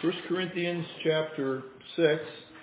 1 Corinthians chapter 6.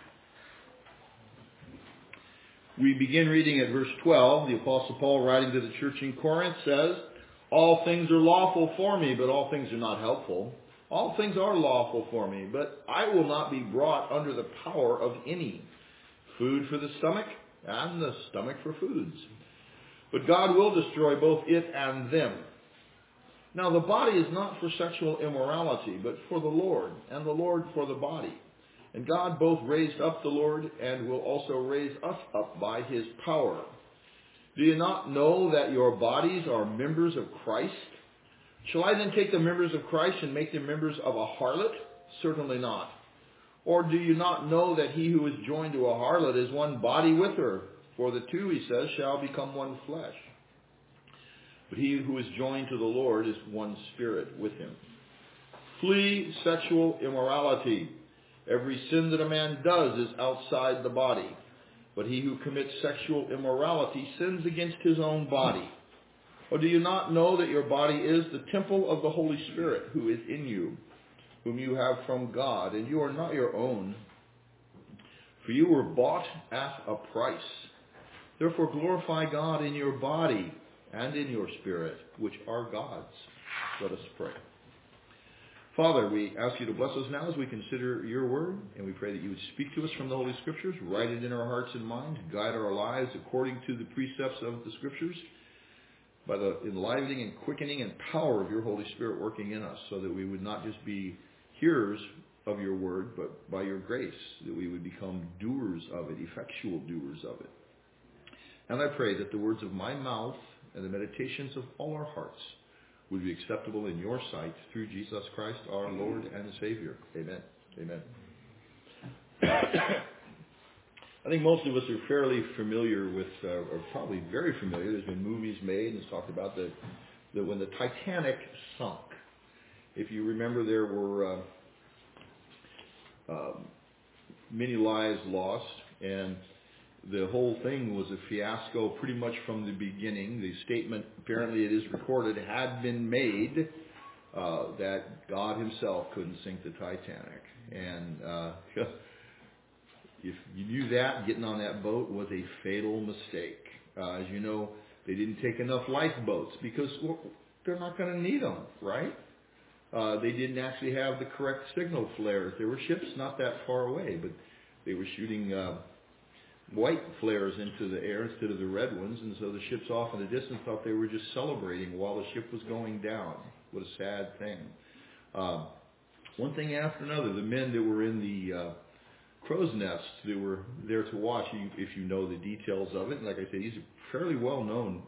We begin reading at verse 12. The Apostle Paul, writing to the church in Corinth, says, "All things are lawful for me, but all things are not helpful. All things are lawful for me, but I will not be brought under the power of any. Food for the stomach, and the stomach for foods. But God will destroy both it and them. Now the body is not for sexual immorality, but for the Lord, and the Lord for the body. And God both raised up the Lord, and will also raise us up by his power. Do you not know that your bodies are members of Christ? Shall I then take the members of Christ and make them members of a harlot? Certainly not. Or do you not know that he who is joined to a harlot is one body with her? For the two, he says, shall become one flesh. But he who is joined to the Lord is one spirit with him. Flee sexual immorality. Every sin that a man does is outside the body. But he who commits sexual immorality sins against his own body. Or do you not know that your body is the temple of the Holy Spirit who is in you, whom you have from God, and you are not your own? For you were bought at a price. Therefore glorify God in your body and in your spirit, which are God's." Let us pray. Father, we ask you to bless us now as we consider your word, and we pray that you would speak to us from the Holy Scriptures, write it in our hearts and minds, guide our lives according to the precepts of the Scriptures, by the enlivening and quickening and power of your Holy Spirit working in us, so that we would not just be hearers of your word, but by your grace, that we would become doers of it, effectual doers of it. And I pray that the words of my mouth and the meditations of all our hearts would be acceptable in your sight through Jesus Christ, our Lord and Savior. Amen. Amen. I think most of us are fairly familiar with, or probably very familiar. There's been movies made and it's talked about that when the Titanic sunk. If you remember, there were many lives lost, and the whole thing was a fiasco pretty much from the beginning. The statement, apparently it is recorded, had been made that God himself couldn't sink the Titanic. And if you knew that, getting on that boat was a fatal mistake. As you know, they didn't take enough lifeboats because they're not going to need them, right? They didn't actually have the correct signal flares. There were ships not that far away, but they were shooting white flares into the air instead of the red ones, and so the ships off in the distance thought they were just celebrating while the ship was going down. What a sad thing. One thing after another, the men that were in the crow's nests that were there to watch, if you know the details of it, and like I said, these are fairly well-known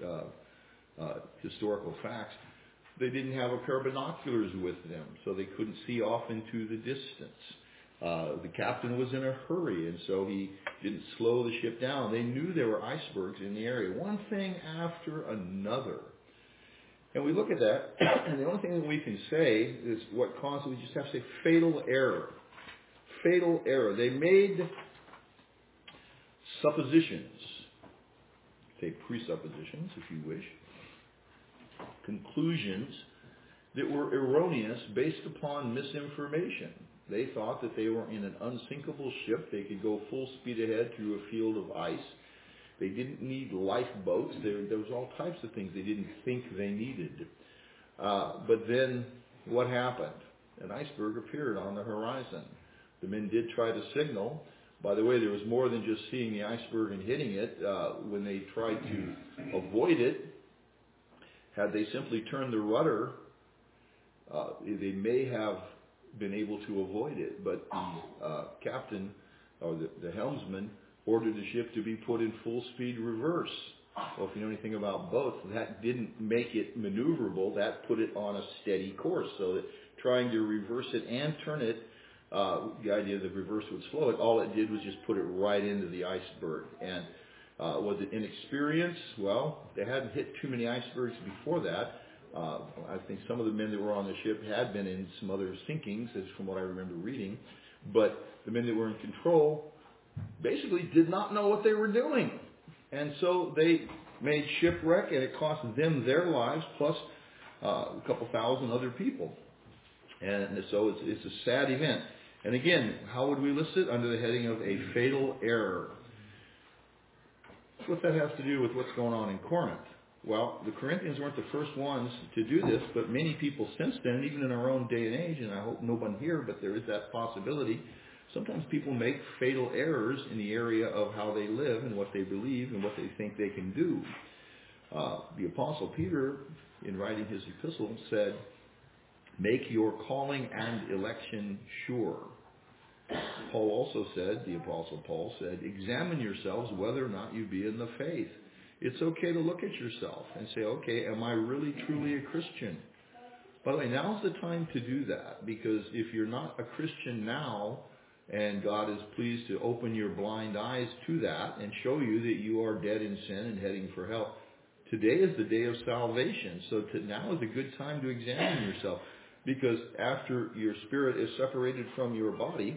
historical facts. They didn't have a pair of binoculars with them, so they couldn't see off into the distance. The captain was in a hurry, and so he didn't slow the ship down. They knew there were icebergs in the area, one thing after another. And we look at that, and the only thing that we can say is what caused it. We just have to say fatal error. Fatal error. They made suppositions, say presuppositions, if you wish, conclusions that were erroneous based upon misinformation. They thought that they were in an unsinkable ship. They could go full speed ahead through a field of ice. They didn't need lifeboats. There was all types of things they didn't think they needed. But then what happened? An iceberg appeared on the horizon. The men did try to signal. By the way, there was more than just seeing the iceberg and hitting it. When they tried to avoid it, had they simply turned the rudder, they may have been able to avoid it. But the captain, or the helmsman, ordered the ship to be put in full speed reverse. Well, if you know anything about boats, that didn't make it maneuverable. That put it on a steady course. So that trying to reverse it and turn it, the idea that reverse would slow it, all it did was just put it right into the iceberg. And was it inexperience? Well, they hadn't hit too many icebergs before that. I think some of the men that were on the ship had been in some other sinkings, as from what I remember reading. But the men that were in control basically did not know what they were doing. And so they made shipwreck, and it cost them their lives, plus a couple thousand other people. And so it's a sad event. And again, how would we list it? Under the heading of a fatal error. What that has to do with what's going on in Corinth. Well, the Corinthians weren't the first ones to do this, but many people since then, even in our own day and age, and I hope no one here, but there is that possibility. Sometimes people make fatal errors in the area of how they live and what they believe and what they think they can do. The Apostle Peter, in writing his epistle, said, "Make your calling and election sure." Paul also said, the Apostle Paul said, "Examine yourselves whether or not you be in the faith." It's okay to look at yourself and say, okay, am I really truly a Christian? By the way, now's the time to do that, because if you're not a Christian now, and God is pleased to open your blind eyes to that and show you that you are dead in sin and heading for hell, today is the day of salvation. So now is a good time to examine yourself, because after your spirit is separated from your body,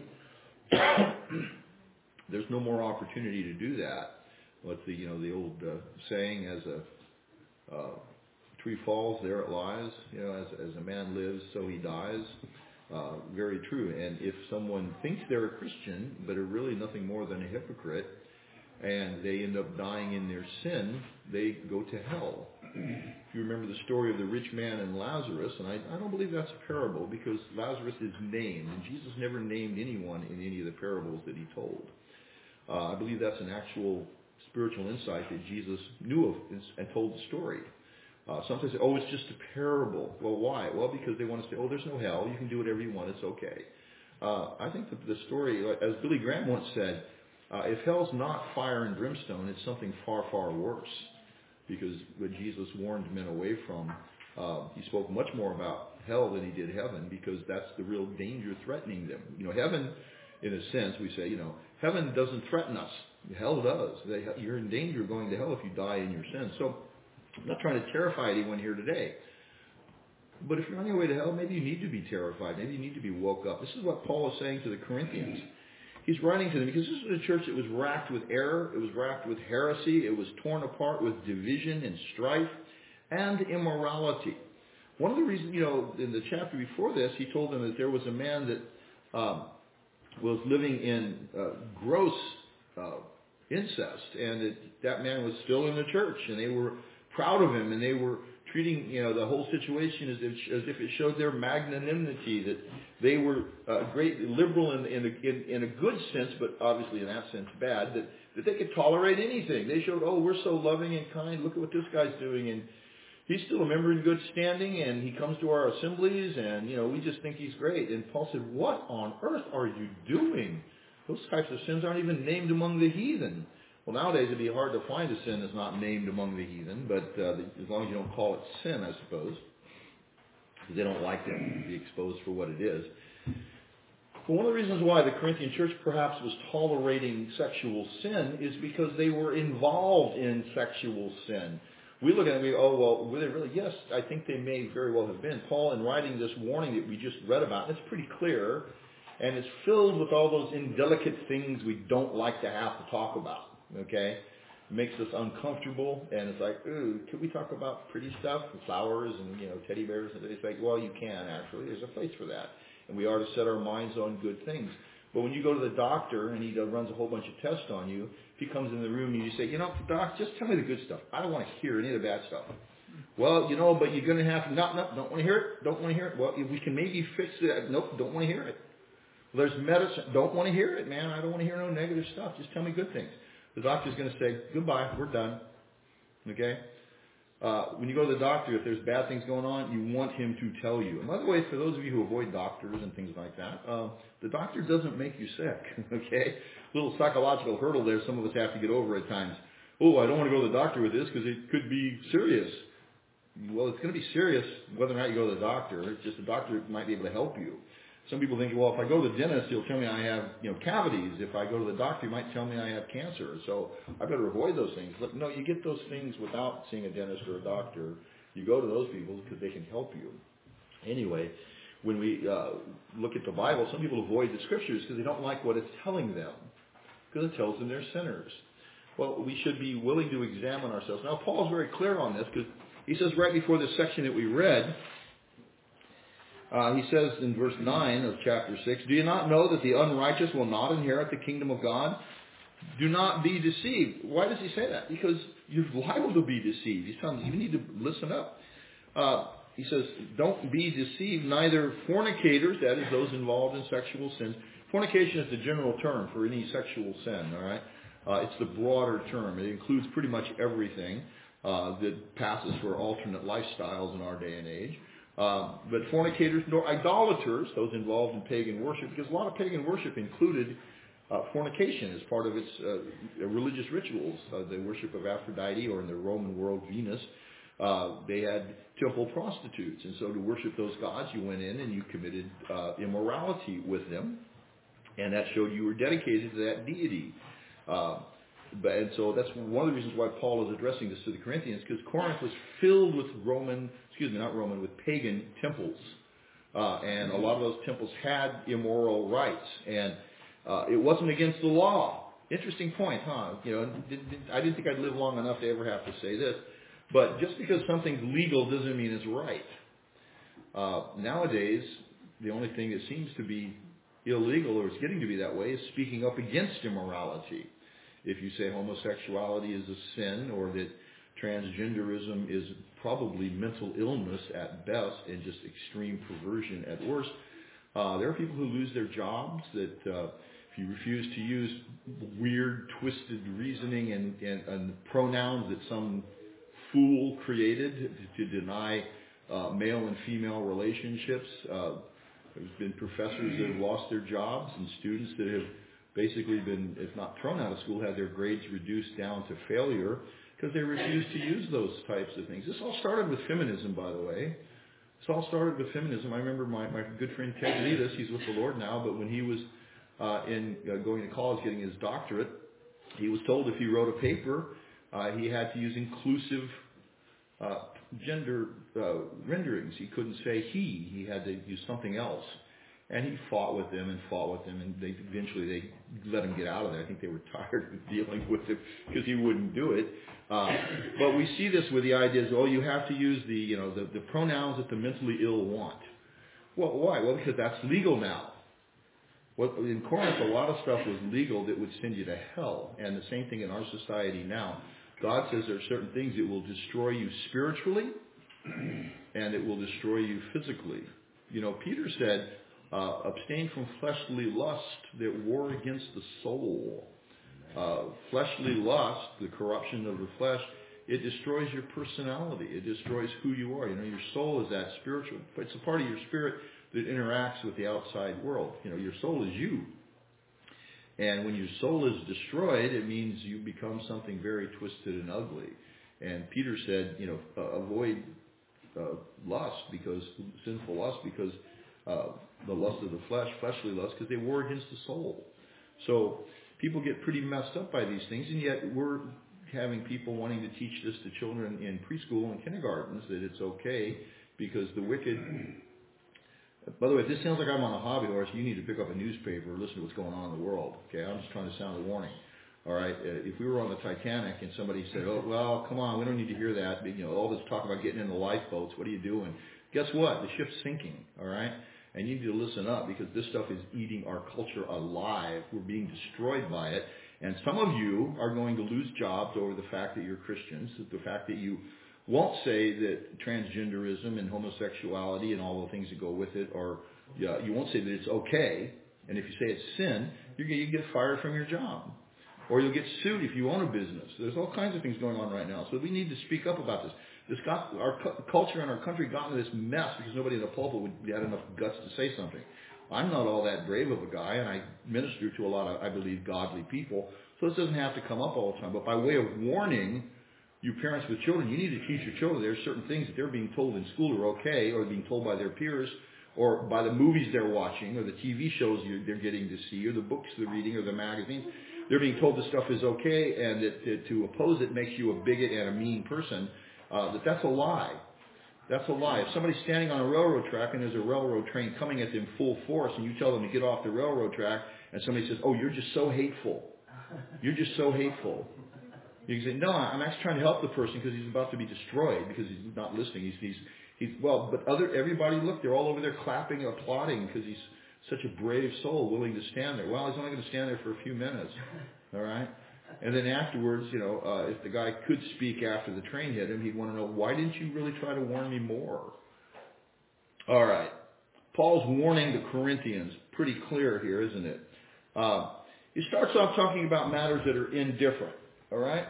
there's no more opportunity to do that. What's the old saying, as a tree falls, there it lies. As a man lives, so he dies. Very true. And if someone thinks they're a Christian, but are really nothing more than a hypocrite, and they end up dying in their sin, they go to hell. If you remember the story of the rich man and Lazarus, and I don't believe that's a parable, because Lazarus is named, and Jesus never named anyone in any of the parables that he told. I believe that's an actual spiritual insight that Jesus knew of and told the story. Sometimes say, it's just a parable. Well, why? Well, because they want to say, there's no hell. You can do whatever you want. It's okay. I think that the story, as Billy Graham once said, if hell's not fire and brimstone, it's something far, far worse. Because what Jesus warned men away from, he spoke much more about hell than he did heaven, because that's the real danger threatening them. Heaven, in a sense, we say, heaven doesn't threaten us. Hell does. You're in danger of going to hell if you die in your sins. So I'm not trying to terrify anyone here today. But if you're on your way to hell, maybe you need to be terrified. Maybe you need to be woke up. This is what Paul is saying to the Corinthians. He's writing to them because this was a church that was racked with error. It was racked with heresy. It was torn apart with division and strife and immorality. One of the reasons, in the chapter before this, he told them that there was a man that was living in gross incest, and that man was still in the church, and they were proud of him, and they were treating the whole situation as if it showed their magnanimity, that they were great liberal in a good sense, but obviously in that sense bad, that they could tolerate anything. They showed, we're so loving and kind, look at what this guy's doing, and he's still a member in good standing, and he comes to our assemblies, and we just think he's great. And Paul said, what on earth are you doing? Those types of sins aren't even named among the heathen. Well, nowadays it'd be hard to find a sin that's not named among the heathen, but as long as you don't call it sin, I suppose, because they don't like to be exposed for what it is. But one of the reasons why the Corinthian church perhaps was tolerating sexual sin is because they were involved in sexual sin. We look at it and we go, were they really? Yes, I think they may very well have been. Paul, in writing this warning that we just read about, it's pretty clear, and it's filled with all those indelicate things we don't like to have to talk about. Okay, it makes us uncomfortable, and it's like, can we talk about pretty stuff, flowers and teddy bears? And it's like, well, you can actually. There's a place for that, and we are to set our minds on good things. But when you go to the doctor and he runs a whole bunch of tests on you, if he comes in the room and you say, doc, just tell me the good stuff. I don't want to hear any of the bad stuff. Well, but you're going to have to. No, don't want to hear it. Don't want to hear it. Well, we can maybe fix it. Nope, don't want to hear it. Well, there's medicine. Don't want to hear it, man. I don't want to hear no negative stuff. Just tell me good things. The doctor's going to say, goodbye, we're done. Okay? When you go to the doctor, if there's bad things going on, you want him to tell you. And by the way, for those of you who avoid doctors and things like that, the doctor doesn't make you sick. Okay? Little psychological hurdle there some of us have to get over at times. I don't want to go to the doctor with this because it could be serious. Well, it's going to be serious whether or not you go to the doctor. It's just the doctor might be able to help you. Some people think, if I go to the dentist, he'll tell me I have, cavities. If I go to the doctor, he might tell me I have cancer. So I better avoid those things. But no, you get those things without seeing a dentist or a doctor. You go to those people because they can help you. Anyway, when we look at the Bible, some people avoid the Scriptures because they don't like what it's telling them, because it tells them they're sinners. Well, we should be willing to examine ourselves. Now, Paul's very clear on this because he says right before this section that we read, He says in verse 9 of chapter 6, do you not know that the unrighteous will not inherit the kingdom of God? Do not be deceived. Why does he say that? Because you're liable to be deceived. He's telling you, you need to listen up. He says, don't be deceived, neither fornicators, that is those involved in sexual sins. Fornication is the general term for any sexual sin, all right? It's the broader term. It includes pretty much everything that passes for alternate lifestyles in our day and age. But fornicators, nor idolaters, those involved in pagan worship, because a lot of pagan worship included fornication as part of its religious rituals. The worship of Aphrodite, or in the Roman world, Venus. They had temple prostitutes, and so to worship those gods, you went in and you committed immorality with them, and that showed you were dedicated to that deity. And so that's one of the reasons why Paul is addressing this to the Corinthians, because Corinth was filled with with pagan temples. And a lot of those temples had immoral rites. And it wasn't against the law. Interesting point, huh? I didn't think I'd live long enough to ever have to say this. But just because something's legal doesn't mean it's right. Nowadays, the only thing that seems to be illegal, or is getting to be that way, is speaking up against immorality. If you say homosexuality is a sin, or that transgenderism is probably mental illness at best and just extreme perversion at worst, there are people who lose their jobs, that if you refuse to use weird, twisted reasoning and pronouns that some fool created to deny male and female relationships. There's been professors that have lost their jobs, and students that have basically been, if not thrown out of school, had their grades reduced down to failure because they refused to use those types of things. This all started with feminism, by the way. This all started with feminism. I remember my good friend Ted Leadus, he's with the Lord now, but when he was going to college getting his doctorate, he was told if he wrote a paper, he had to use inclusive gender renderings. He couldn't say he. He had to use something else. And he fought with them, and eventually they let him get out of there. I think they were tired of dealing with him because he wouldn't do it. But we see this with the ideas, you have to use the pronouns that the mentally ill want. Well, why? Well, because that's legal now. In Corinth, a lot of stuff was legal that would send you to hell. And the same thing in our society now. God says there are certain things that will destroy you spiritually, and it will destroy you physically. Peter said, abstain from fleshly lust that war against the soul. Fleshly lust, the corruption of the flesh, it destroys your personality. It destroys who you are. Your soul is that spiritual. It's a part of your spirit that interacts with the outside world. Your soul is you. And when your soul is destroyed, it means you become something very twisted and ugly. And Peter said, avoid lust, sinful lust, because the lust of the flesh, fleshly lust, because they war against the soul. So people get pretty messed up by these things, and yet we're having people wanting to teach this to children in preschool and kindergartens, that it's okay because the wicked... By the way, if this sounds like I'm on a hobby horse, you need to pick up a newspaper or listen to what's going on in the world. Okay, I'm just trying to sound a warning. All right, if we were on the Titanic and somebody said, "Oh, well, come on, we don't need to hear that. All this talk about getting in the lifeboats. What are you doing?" Guess what? The ship's sinking. All right, and you need to listen up because this stuff is eating our culture alive. We're being destroyed by it, and some of you are going to lose jobs over the fact that you're Christians, the fact that you won't say that transgenderism and homosexuality and all the things that go with it you won't say that it's okay. And if you say it's sin, you get fired from your job. Or you'll get sued if you own a business. There's all kinds of things going on right now. So we need to speak up about this. Our culture and our country got into this mess because nobody in the pulpit had enough guts to say something. I'm not all that brave of a guy, and I minister to a lot of, I believe, godly people. So this doesn't have to come up all the time. But by way of warning, you parents with children, you need to teach your children there are certain things that they're being told in school are okay, or being told by their peers, or by the movies they're watching, or the TV shows they're getting to see, or the books they're reading, or the magazines. They're being told this stuff is okay, and that to oppose it makes you a bigot and a mean person. That's a lie. That's a lie. If somebody's standing on a railroad track and there's a railroad train coming at them full force, and you tell them to get off the railroad track, and somebody says, "Oh, you're just so hateful. You're just so hateful." You can say, "No, I'm actually trying to help the person because he's about to be destroyed because he's not listening. Everybody, look, they're all over there clapping, applauding because he's such a brave soul willing to stand there. Well, he's only going to stand there for a few minutes. All right? And then afterwards, if the guy could speak after the train hit him, he'd want to know, why didn't you really try to warn me more? All right. Paul's warning the Corinthians. Pretty clear here, isn't it? He starts off talking about matters that are indifferent. All right?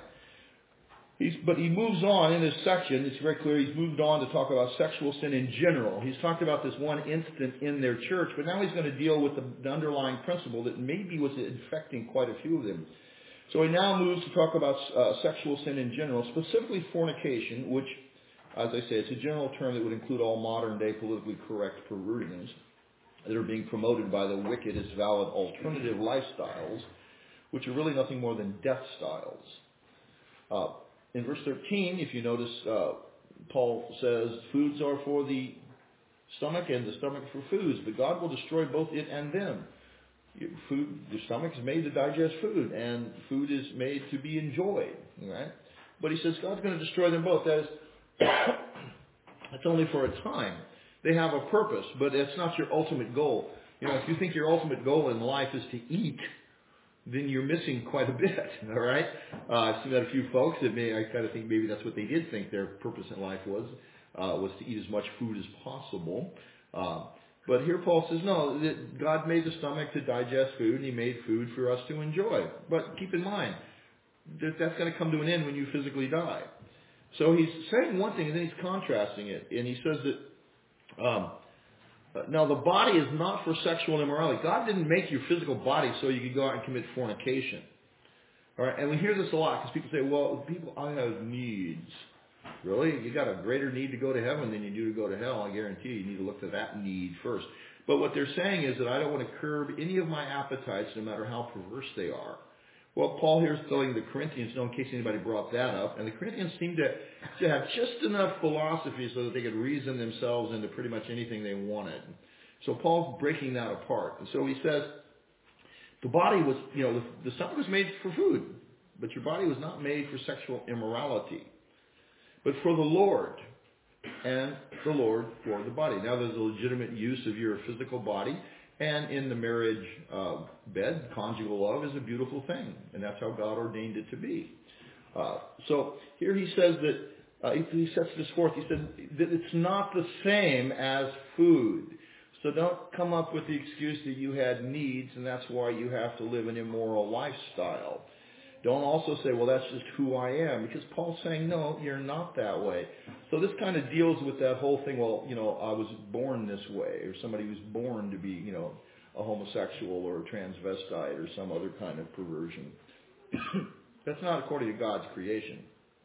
But he moves on in this section. It's very clear he's moved on to talk about sexual sin in general. He's talked about this one incident in their church, but now he's going to deal with the underlying principle that maybe was infecting quite a few of them. So he now moves to talk about sexual sin in general, specifically fornication, which, as I say, it's a general term that would include all modern-day politically correct perversions that are being promoted by the wicked as valid alternative lifestyles, which are really nothing more than death styles. In verse 13, if you notice, Paul says, foods are for the stomach and the stomach for foods, but God will destroy both it and them. Your stomach is made to digest food, and food is made to be enjoyed. Right? But he says God's going to destroy them both. That is, that's only for a time. They have a purpose, but it's not your ultimate goal. If you think your ultimate goal in life is to eat, then you're missing quite a bit, all right? I've seen that a few folks that I kind of think maybe that's what they did think their purpose in life was to eat as much food as possible. But here Paul says, no, that God made the stomach to digest food, and he made food for us to enjoy. But keep in mind, that's going to come to an end when you physically die. So he's saying one thing, and then he's contrasting it. And he says that now, the body is not for sexual immorality. God didn't make your physical body so you could go out and commit fornication. All right, and we hear this a lot because people say, well, I have needs. Really? You got a greater need to go to heaven than you do to go to hell. I guarantee you need to look at that need first. But what they're saying is that I don't want to curb any of my appetites, no matter how perverse they are. Well, Paul here is telling the Corinthians, in case anybody brought that up, and the Corinthians seem to have just enough philosophy so that they could reason themselves into pretty much anything they wanted. So Paul's breaking that apart. And so he says, the body was, the stomach was made for food, but your body was not made for sexual immorality, but for the Lord, and the Lord for the body. Now there's a legitimate use of your physical body. And in the marriage bed, conjugal love is a beautiful thing. And that's how God ordained it to be. So here he says that, he sets this forth. He said that it's not the same as food. So don't come up with the excuse that you had needs and that's why you have to live an immoral lifestyle. Don't also say, well, that's just who I am. Because Paul's saying, no, you're not that way. So this kind of deals with that whole thing, well, I was born this way. Or somebody was born to be, a homosexual or a transvestite or some other kind of perversion. That's not according to God's creation.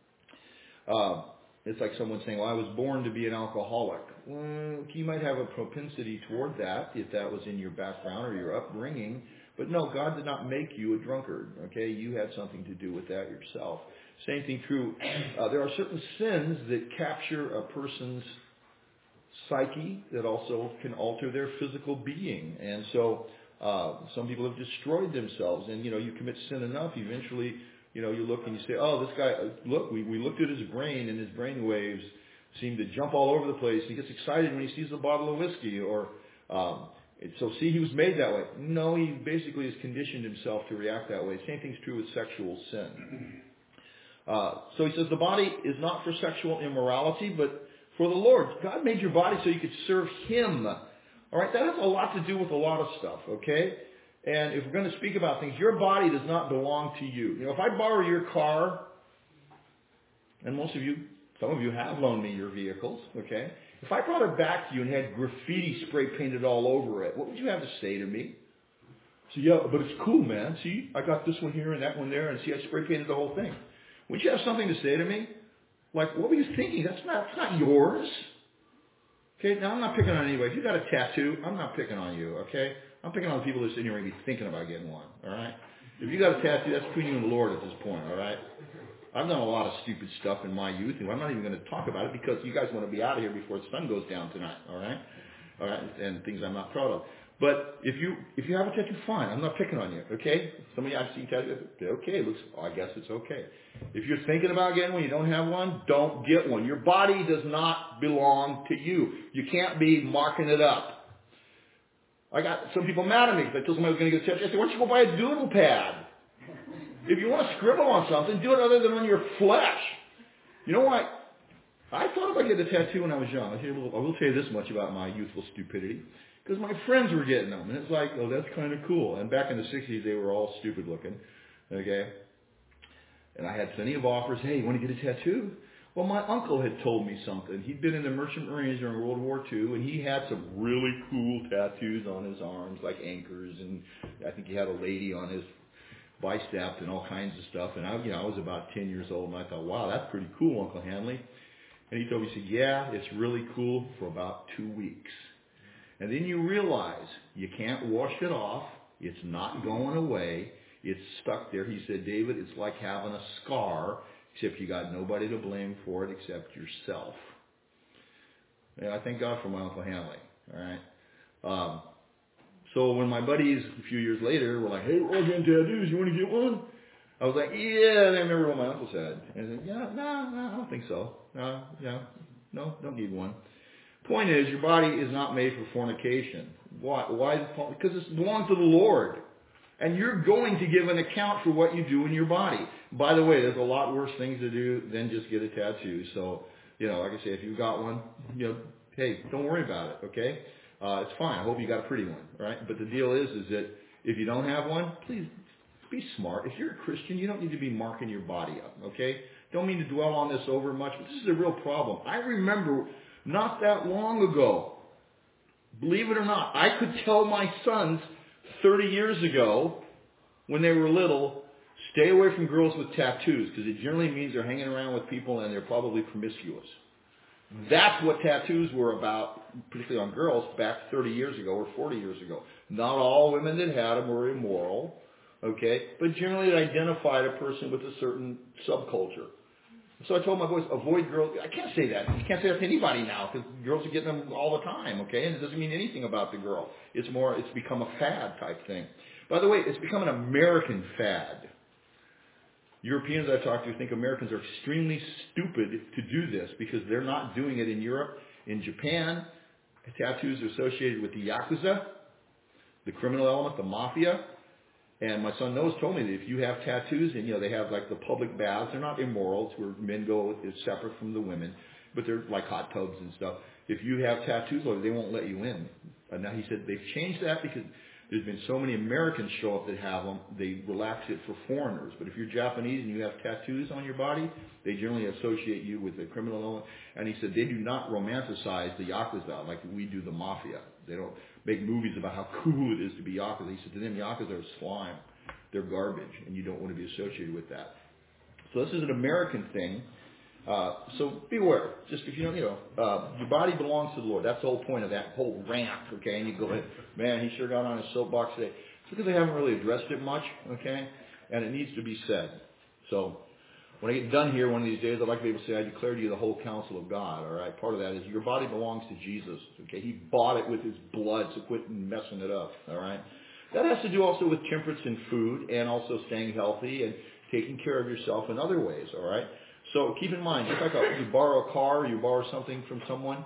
It's like someone saying, well, I was born to be an alcoholic. Well, you might have a propensity toward that if that was in your background or your upbringing. But no, God did not make you a drunkard, okay? You had something to do with that yourself. Same thing true. There are certain sins that capture a person's psyche that also can alter their physical being. And so some people have destroyed themselves. And, you commit sin enough, eventually, you look and you say, oh, this guy, look, we looked at his brain and his brain waves seem to jump all over the place. He gets excited when he sees a bottle of whiskey or... So see, he was made that way. No, he basically has conditioned himself to react that way. Same thing's true with sexual sin. So he says the body is not for sexual immorality, but for the Lord. God made your body so you could serve Him. All right, that has a lot to do with a lot of stuff, okay? And if we're going to speak about things, your body does not belong to you. If I borrow your car, and some of you have loaned me your vehicles, okay? If I brought it back to you and had graffiti spray painted all over it, what would you have to say to me? So, yeah, but it's cool, man. See, I got this one here and that one there, and see, I spray painted the whole thing. Would you have something to say to me? Like, what were you thinking? That's not yours. Okay, now I'm not picking on anybody. If you got a tattoo, I'm not picking on you, okay? I'm picking on the people that are sitting here maybe thinking about getting one, all right? If you got a tattoo, that's between you and the Lord at this point, all right? I've done a lot of stupid stuff in my youth, and I'm not even going to talk about it because you guys want to be out of here before the sun goes down tonight, all right? All right, and things I'm not proud of. But if you have a tattoo, fine. I'm not picking on you, okay? Some of you I've seen tattoos. Okay, I guess it's okay. If you're thinking about getting one, you don't have one, don't get one. Your body does not belong to you. You can't be marking it up. I got some people mad at me because I told them I was going to get a tattoo. I said, why don't you go buy a doodle pad? If you want to scribble on something, do it other than on your flesh. You know what? I thought about getting a tattoo when I was young. I will tell you this much about my youthful stupidity. Because my friends were getting them. And it's like, oh, that's kind of cool. And back in the 60s, they were all stupid looking. Okay? And I had plenty of offers. Hey, you want to get a tattoo? Well, my uncle had told me something. He'd been in the Merchant Marines during World War II, and he had some really cool tattoos on his arms, like anchors, and I think he had a lady on his bicep and all kinds of stuff. And I was about 10 years old, and I thought, wow, that's pretty cool, Uncle Hanley. And he told me, he said, yeah, it's really cool for about 2 weeks. And then you realize you can't wash it off. It's not going away. It's stuck there. He said, David, it's like having a scar, except you got nobody to blame for it except yourself. And I thank God for my Uncle Hanley. All right. So when my buddies a few years later were like, hey, we're all getting tattoos. You want to get one? I was like, yeah. And I remember what my uncle said. And I said, yeah, no, I don't think so. No, don't need one. Point is, your body is not made for fornication. Why? Because it belongs to the Lord. And you're going to give an account for what you do in your body. By the way, there's a lot worse things to do than just get a tattoo. So, like I say, if you've got one, hey, don't worry about it, okay? It's fine. I hope you got a pretty one, right? But the deal is that if you don't have one, please be smart. If you're a Christian, you don't need to be marking your body up, okay? Don't mean to dwell on this over much, but this is a real problem. I remember not that long ago, believe it or not, I could tell my sons 30 years ago when they were little, stay away from girls with tattoos because it generally means they're hanging around with people and they're probably promiscuous. That's what tattoos were about, particularly on girls, back 30 years ago or 40 years ago. Not all women that had them were immoral, okay? But generally it identified a person with a certain subculture. So I told my boys, avoid girls. I can't say that. You can't say that to anybody now because girls are getting them all the time, okay? And it doesn't mean anything about the girl. It's become a fad type thing. By the way, it's become an American fad. Europeans I've talked to think Americans are extremely stupid to do this because they're not doing it in Europe. In Japan, tattoos are associated with the Yakuza, the criminal element, the mafia. And my son Noah's told me that if you have tattoos, and they have like the public baths, they're not immoral, it's where men go, it's separate from the women, but they're like hot tubs and stuff. If you have tattoos, they won't let you in. And now he said they've changed that because there's been so many Americans show up that have them, they relax it for foreigners. But if you're Japanese and you have tattoos on your body, they generally associate you with the criminal element. And he said they do not romanticize the Yakuza like we do the mafia. They don't make movies about how cool it is to be Yakuza. He said to them, Yakuza are slime. They're garbage, and you don't want to be associated with that. So this is an American thing. So beware. Just if your body belongs to the Lord. That's the whole point of that whole rant, okay? And you go, man, he sure got on his soapbox today. It's because they haven't really addressed it much, okay? And it needs to be said. So when I get done here one of these days, I'd like to be able to say, I declare to you the whole counsel of God, all right? Part of that is your body belongs to Jesus, okay? He bought it with his blood, so quit messing it up, all right? That has to do also with temperance in food and also staying healthy and taking care of yourself in other ways, all right? So keep in mind, just like you borrow a car, you borrow something from someone,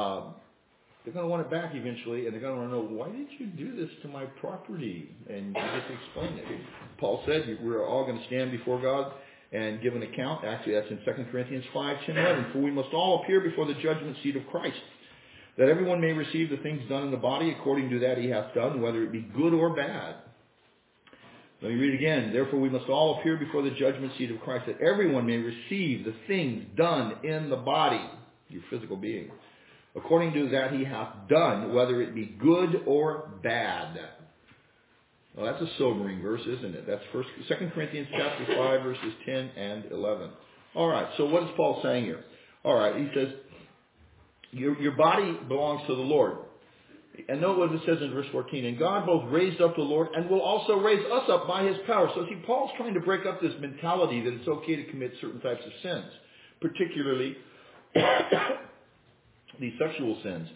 they're going to want it back eventually, and they're going to want to know, why did you do this to my property? And you get to explain it. Paul said we're all going to stand before God and give an account. Actually, that's in 2 Corinthians 5, 10, 11. For we must all appear before the judgment seat of Christ, that everyone may receive the things done in the body according to that he hath done, whether it be good or bad. Let me read it again. Therefore we must all appear before the judgment seat of Christ, that everyone may receive the things done in the body, your physical being, according to that he hath done, whether it be good or bad. Well, that's a sobering verse, isn't it? That's 2 Corinthians chapter 5, verses 10 and 11. All right, so what is Paul saying here? All right, he says, your body belongs to the Lord. And note what it says in verse 14. And God both raised up the Lord and will also raise us up by his power. So see, Paul's trying to break up this mentality that it's okay to commit certain types of sins, particularly these sexual sins.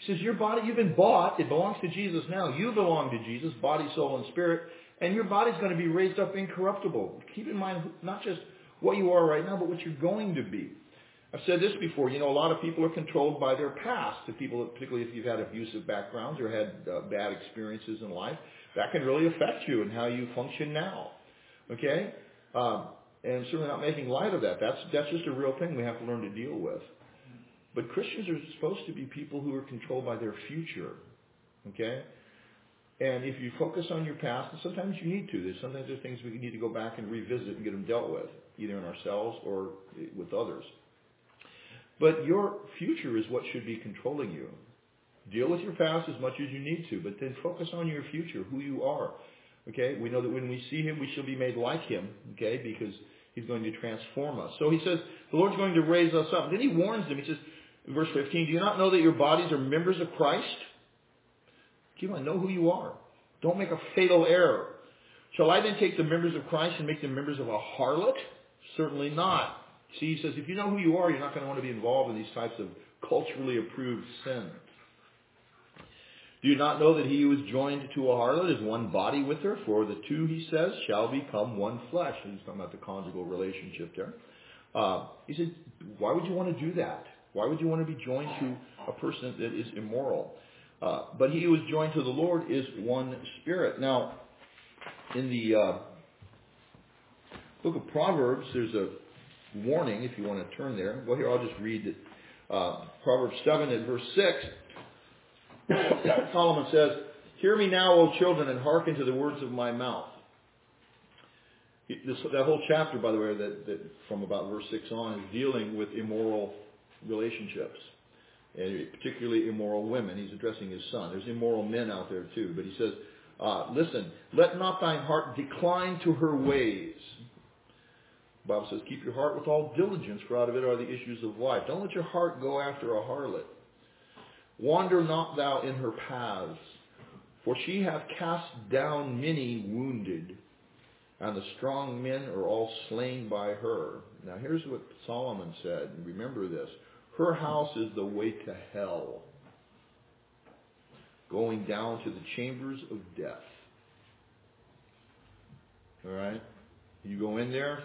He says, your body, you've been bought. It belongs to Jesus now. You belong to Jesus, body, soul, and spirit. And your body's going to be raised up incorruptible. Keep in mind not just what you are right now, but what you're going to be. I've said this before. A lot of people are controlled by their past. The people, particularly if you've had abusive backgrounds or had bad experiences in life, that can really affect you and how you function now. Okay? And certainly not making light of that. That's just a real thing we have to learn to deal with. But Christians are supposed to be people who are controlled by their future. Okay? And if you focus on your past, and sometimes you need to. Sometimes there's things we need to go back and revisit and get them dealt with, either in ourselves or with others. But your future is what should be controlling you. Deal with your past as much as you need to, but then focus on your future, who you are. Okay? We know that when we see Him, we shall be made like Him, okay? Because He's going to transform us. So He says, the Lord's going to raise us up. And then He warns them. He says, in verse 15, do you not know that your bodies are members of Christ? Keep on, know who you are. Don't make a fatal error. Shall I then take the members of Christ and make them members of a harlot? Certainly not. See, he says, if you know who you are, you're not going to want to be involved in these types of culturally approved sins. Do you not know that he who is joined to a harlot is one body with her? For the two, he says, shall become one flesh. And he's talking about the conjugal relationship there. He said, why would you want to do that? Why would you want to be joined to a person that is immoral? But he who is joined to the Lord is one spirit. Now, in the book of Proverbs, there's a warning, if you want to turn there. Well, here, I'll just read it. Proverbs 7 and verse 6. Solomon says, hear me now, O children, and hearken to the words of my mouth. That whole chapter, by the way, that from about verse 6 on, is dealing with immoral relationships, and particularly immoral women. He's addressing his son. There's immoral men out there too, but he says, listen, let not thine heart decline to her ways. The Bible says, keep your heart with all diligence, for out of it are the issues of life. Don't let your heart go after a harlot. Wander not thou in her paths, for she hath cast down many wounded, and the strong men are all slain by her. Now here's what Solomon said, and remember this. Her house is the way to hell, going down to the chambers of death. All right? You go in there,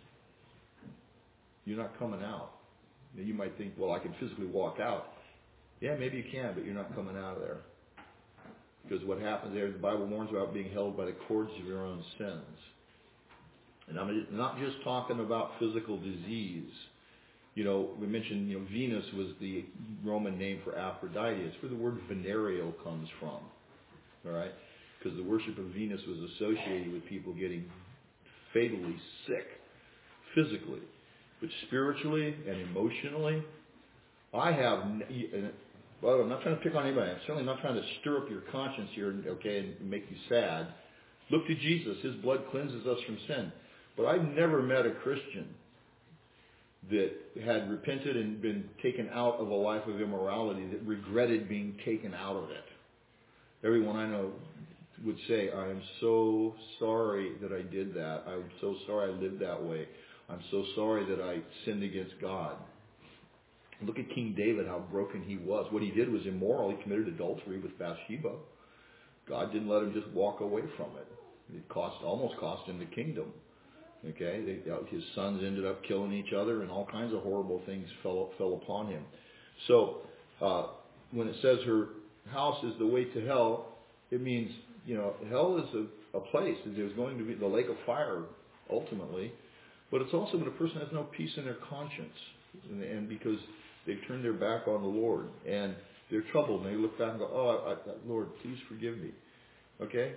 you're not coming out. Now you might think, well, I can physically walk out. Yeah, maybe you can, but you're not coming out of there. Because what happens there, the Bible warns about being held by the cords of your own sins. And I'm not just talking about physical disease. We mentioned, Venus was the Roman name for Aphrodite. It's where the word venereal comes from. All right? Because the worship of Venus was associated with people getting fatally sick physically. But spiritually and emotionally, I'm not trying to pick on anybody. I'm certainly not trying to stir up your conscience here, okay, and make you sad. Look to Jesus. His blood cleanses us from sin. But I've never met a Christian that had repented and been taken out of a life of immorality that regretted being taken out of it. Everyone I know would say, I am so sorry that I did that. I'm so sorry I lived that way. I'm so sorry that I sinned against God. Look at King David, how broken he was. What he did was immoral. He committed adultery with Bathsheba. God didn't let him just walk away from it. It almost cost him the kingdom. Okay, his sons ended up killing each other, and all kinds of horrible things fell upon him. So when it says her house is the way to hell, it means hell is a place. There's going to be the lake of fire ultimately, but it's also when a person has no peace in their conscience, and because they've turned their back on the Lord and they're troubled, and they look back and go, "Oh, Lord, please forgive me." Okay,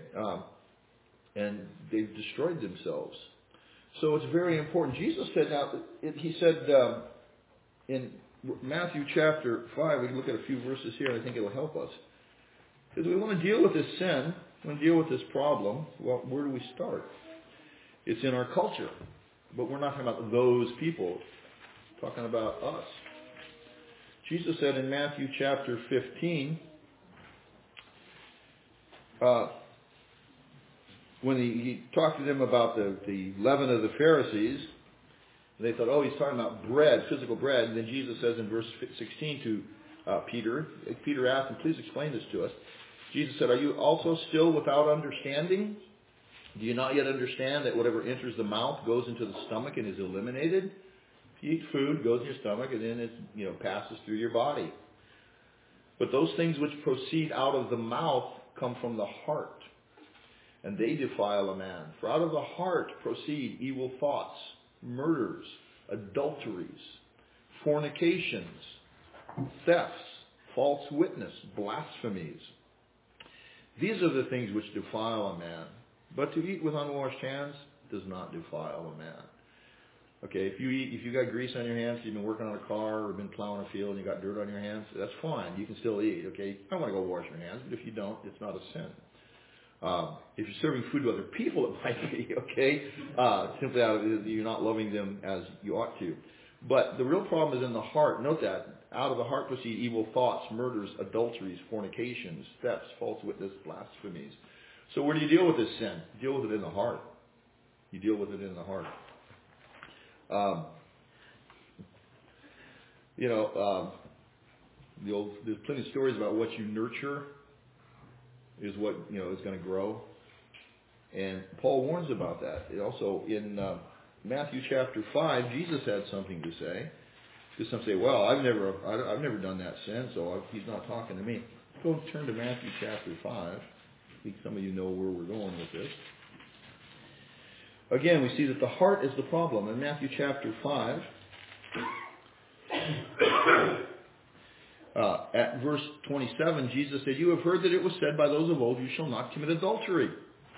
and they've destroyed themselves. So it's very important. Jesus said, he said in Matthew chapter 5, we can look at a few verses here, and I think it'll help us. Because we want to deal with this sin, we want to deal with this problem. Well, where do we start? It's in our culture. But we're not talking about those people. We're talking about us. Jesus said in Matthew chapter 15, when he talked to them about the leaven of the Pharisees, they thought, he's talking about bread, physical bread. And then Jesus says in verse 16 to Peter. Peter asked him, please explain this to us. Jesus said, are you also still without understanding? Do you not yet understand that whatever enters the mouth goes into the stomach and is eliminated? If you eat food, it goes in your stomach and then it passes through your body. But those things which proceed out of the mouth come from the heart, and they defile a man. For out of the heart proceed evil thoughts, murders, adulteries, fornications, thefts, false witness, blasphemies. These are the things which defile a man. But to eat with unwashed hands does not defile a man. Okay, if you got grease on your hands, you've been working on a car or been plowing a field and you got dirt on your hands, that's fine. You can still eat, okay? I want to go wash your hands, but if you don't, it's not a sin. If you're serving food to other people, it might be, okay? Simply out of you're not loving them as you ought to. But the real problem is in the heart. Note that. Out of the heart proceed evil thoughts, murders, adulteries, fornications, thefts, false witness, blasphemies. So where do you deal with this sin? You deal with it in the heart. You deal with it in the heart. There's plenty of stories about what you nurture is what is going to grow, and Paul warns about that. It also in Matthew chapter 5, Jesus had something to say. Because some say, "Well, I've never done that sin, so he's not talking to me." Go and turn to Matthew chapter 5. I think some of you know where we're going with this. Again, we see that the heart is the problem. In Matthew chapter 5, at verse 27, Jesus said, "You have heard that it was said by those of old, you shall not commit adultery."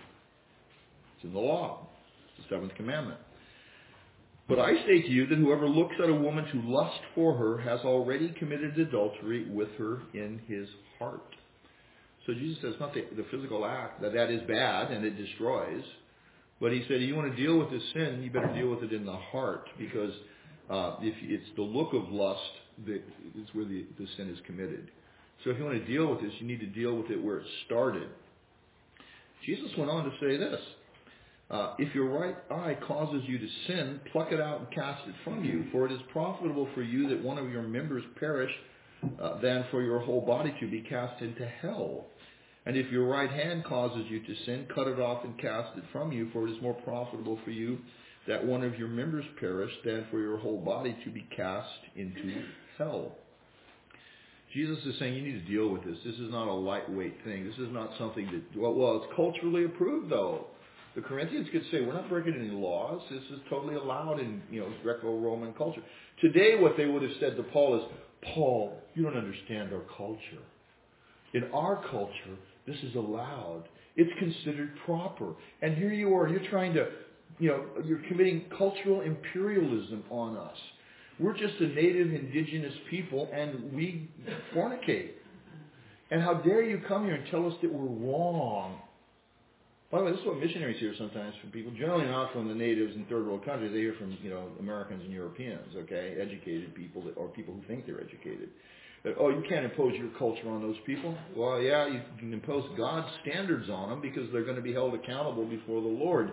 It's in the law. It's the 7th commandment. "But I say to you that whoever looks at a woman to lust for her has already committed adultery with her in his heart." So Jesus says it's not the physical act, that is bad and it destroys. But he said, you want to deal with this sin, you better deal with it in the heart. Because if it's the look of lust that is where the sin is committed. So if you want to deal with this, you need to deal with it where it started. Jesus went on to say this. "If your right eye causes you to sin, pluck it out and cast it from you. For it is profitable for you that one of your members perish than for your whole body to be cast into hell. And if your right hand causes you to sin, cut it off and cast it from you. For it is more profitable for you that one of your members perish than for your whole body to be cast into hell." Jesus is saying you need to deal with this. This is not a lightweight thing. This is not something that, well, it's culturally approved, though. The Corinthians could say, we're not breaking any laws. This is totally allowed in, Greco-Roman culture. Today, what they would have said to Paul is, "Paul, you don't understand our culture. In our culture, this is allowed. It's considered proper. And here you are, you're trying to, you're committing cultural imperialism on us. We're just a native indigenous people and we fornicate. And how dare you come here and tell us that we're wrong?" By the way, this is what missionaries hear sometimes from people. Generally not from the natives in third world countries. They hear from, Americans and Europeans, okay? Educated people or people who think they're educated. That, "Oh, you can't impose your culture on those people." Well, yeah, you can impose God's standards on them because they're going to be held accountable before the Lord.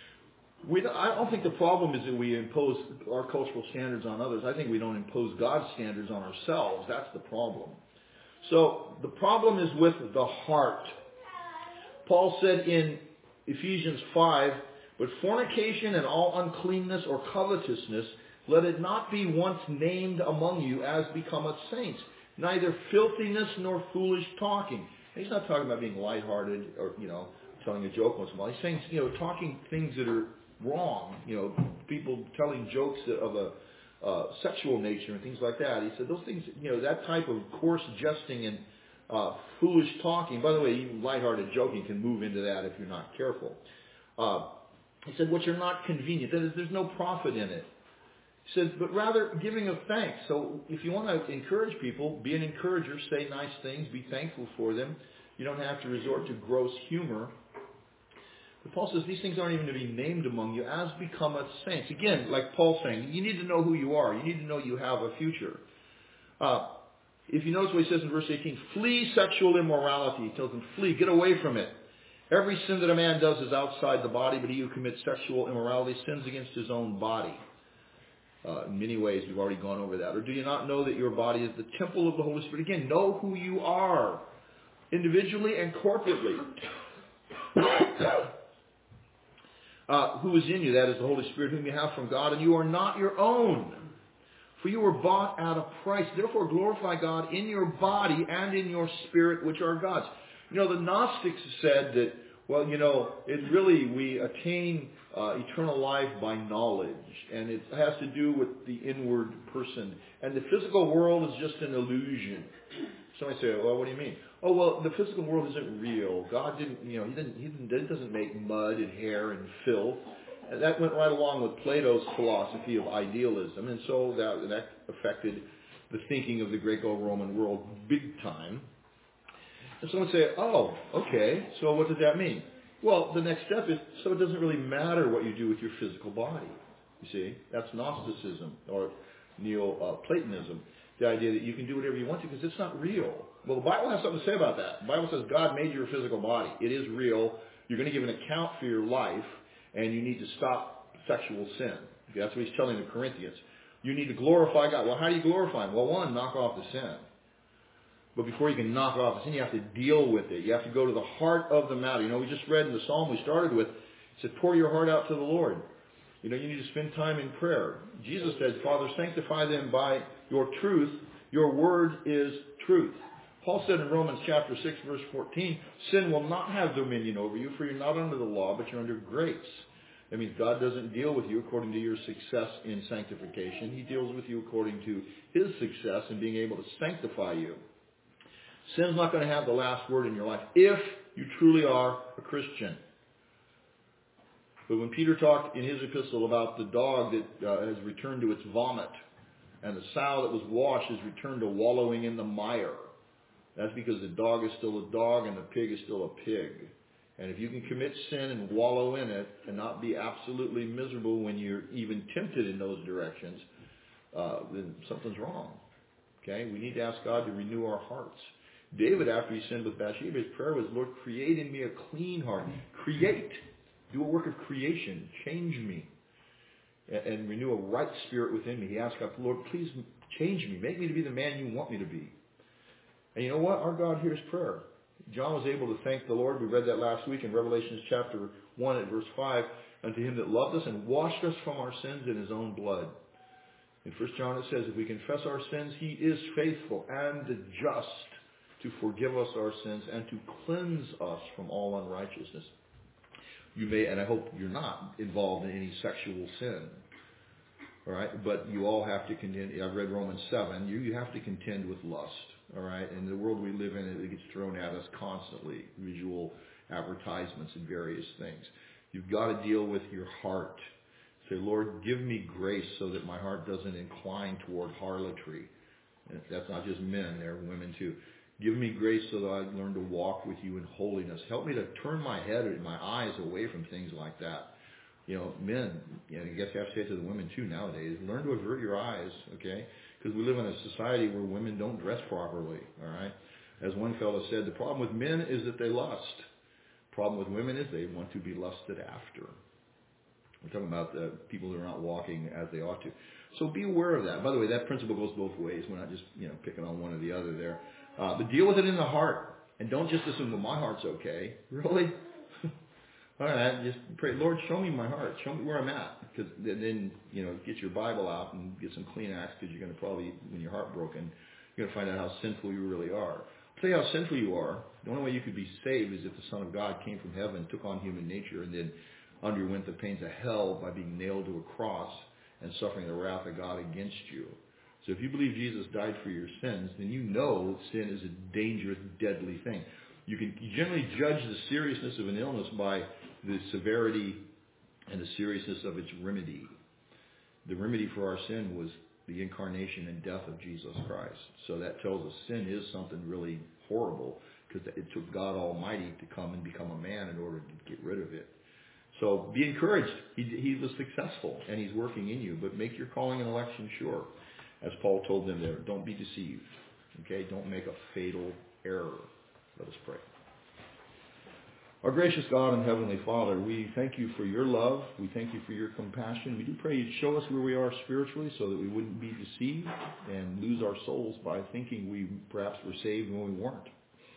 I don't think the problem is that we impose our cultural standards on others. I think we don't impose God's standards on ourselves. That's the problem. So the problem is with the heart. Paul said in Ephesians 5, "But fornication and all uncleanness or covetousness, let it not be once named among you as becometh saints, neither filthiness nor foolish talking." And he's not talking about being lighthearted or, telling a joke once in a while. He's saying, talking things that are wrong, people telling jokes of a sexual nature and things like that. He said those things, that type of coarse jesting and foolish talking. By the way, even lighthearted joking can move into that if you're not careful. He said, which are not convenient. That is, there's no profit in it. He said, but rather giving of thanks. So if you want to encourage people, be an encourager, say nice things, be thankful for them. You don't have to resort to gross humor. But Paul says these things aren't even to be named among you as becometh saints. Again, like Paul's saying, you need to know who you are. You need to know you have a future. If you notice what he says in verse 18, "Flee sexual immorality." He tells them, flee, get away from it. "Every sin that a man does is outside the body, but he who commits sexual immorality sins against his own body." In many ways, we've already gone over that. Or do you not know that your body is the temple of the Holy Spirit? Again, know who you are, individually and corporately. Who is in you? That is the Holy Spirit whom you have from God, and you are not your own. For you were bought at a price. Therefore glorify God in your body and in your spirit, which are God's. The Gnostics said that, we attain eternal life by knowledge. And it has to do with the inward person. And the physical world is just an illusion. Somebody say, well, what do you mean? Oh, well, the physical world isn't real. God didn't, he doesn't make mud and hair and filth. And that went right along with Plato's philosophy of idealism. And so that affected the thinking of the Greco-Roman world big time. And someone say, oh, okay, so what does that mean? Well, the next step is, so it doesn't really matter what you do with your physical body. You see, that's Gnosticism or Neoplatonism. The idea that you can do whatever you want to because it's not real. Well, the Bible has something to say about that. The Bible says God made your physical body. It is real. You're going to give an account for your life, and you need to stop sexual sin. That's what he's telling the Corinthians. You need to glorify God. Well, how do you glorify him? Well, one, knock off the sin. But before you can knock off the sin, you have to deal with it. You have to go to the heart of the matter. We just read in the psalm we started with, it said, pour your heart out to the Lord. You need to spend time in prayer. Jesus said, Father, sanctify them by your truth. Your word is truth. Paul said in Romans chapter 6, verse 14, sin will not have dominion over you, for you're not under the law, but you're under grace. That means God doesn't deal with you according to your success in sanctification. He deals with you according to his success in being able to sanctify you. Sin's not going to have the last word in your life if you truly are a Christian. But when Peter talked in his epistle about the dog that has returned to its vomit and the sow that was washed has returned to wallowing in the mire, that's because the dog is still a dog and the pig is still a pig. And if you can commit sin and wallow in it and not be absolutely miserable when you're even tempted in those directions, then something's wrong. Okay? We need to ask God to renew our hearts. David, after he sinned with Bathsheba, his prayer was, Lord, create in me a clean heart. Create. Do a work of creation. Change me. And renew a right spirit within me. He asked God, Lord, please change me. Make me to be the man you want me to be. And you know what? Our God hears prayer. John was able to thank the Lord. We read that last week in Revelation chapter 1 at verse 5. Unto him that loved us and washed us from our sins in his own blood. In 1 John it says, if we confess our sins, he is faithful and just to forgive us our sins and to cleanse us from all unrighteousness. You may, and I hope you're not involved in any sexual sin. All right? But you all have to contend. I've read Romans 7. You have to contend with lust. All right? And the world we live in, it gets thrown at us constantly. Visual advertisements and various things. You've got to deal with your heart. Say, Lord, give me grace so that my heart doesn't incline toward harlotry. And that's not just men, they're women too. Give me grace so that I learn to walk with you in holiness. Help me to turn my head and my eyes away from things like that. Men, I guess you have to say it to the women too nowadays, learn to avert your eyes, okay? Because we live in a society where women don't dress properly, all right? As one fellow said, the problem with men is that they lust. The problem with women is they want to be lusted after. We're talking about the people who are not walking as they ought to. So be aware of that. By the way, that principle goes both ways. We're not just picking on one or the other there. But deal with it in the heart. And don't just assume, well, my heart's okay. Really? All right, just pray, Lord, show me my heart. Show me where I'm at. Because then, get your Bible out and get some Kleenex because you're going to probably, when you're heartbroken, you're going to find out how sinful you really are. I'll tell you how sinful you are. The only way you could be saved is if the Son of God came from heaven, took on human nature, and then underwent the pains of hell by being nailed to a cross and suffering the wrath of God against you. So if you believe Jesus died for your sins, then you know sin is a dangerous, deadly thing. You can generally judge the seriousness of an illness by the severity and the seriousness of its remedy. The remedy for our sin was the incarnation and death of Jesus Christ. So that tells us sin is something really horrible because it took God Almighty to come and become a man in order to get rid of it. So be encouraged. He was successful and he's working in you, but make your calling and election sure. As Paul told them there, don't be deceived. Okay? Don't make a fatal error. Let us pray. Our Our gracious God and Heavenly Father, we thank you for your love. We thank you for your compassion. We do pray you'd show us where we are spiritually so that we wouldn't be deceived and lose our souls by thinking we perhaps were saved when we weren't.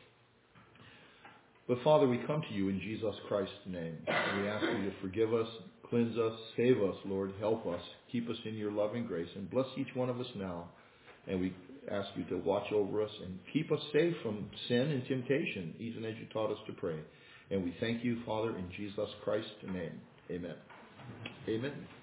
But Father, we come to you in Jesus Christ's name. We ask you to forgive us, cleanse us, save us, Lord. Help us. Keep us in your loving grace. And bless each one of us now. And we ask you to watch over us and keep us safe from sin and temptation, even as you taught us to pray. And we thank you, Father, in Jesus Christ's name. Amen. Amen.